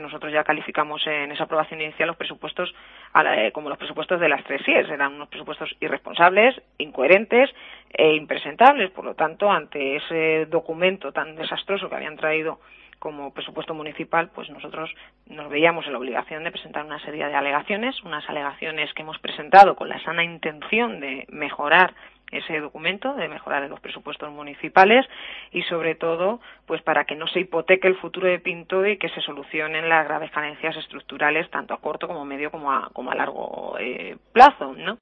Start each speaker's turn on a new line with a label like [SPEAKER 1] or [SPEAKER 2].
[SPEAKER 1] Nosotros ya calificamos en esa aprobación inicial los presupuestos como los presupuestos de las 3 IES. Eran unos presupuestos irresponsables, incoherentes e impresentables. Por lo tanto, ante ese documento tan desastroso que habían traído como presupuesto municipal, pues nosotros nos veíamos en la obligación de presentar una serie de alegaciones, unas alegaciones que hemos presentado con la sana intención de mejorar ese documento, de mejorar en los presupuestos municipales y sobre todo pues para que no se hipoteque el futuro de Pinto y que se solucionen las graves carencias estructurales tanto a corto como medio como a largo plazo, ¿no?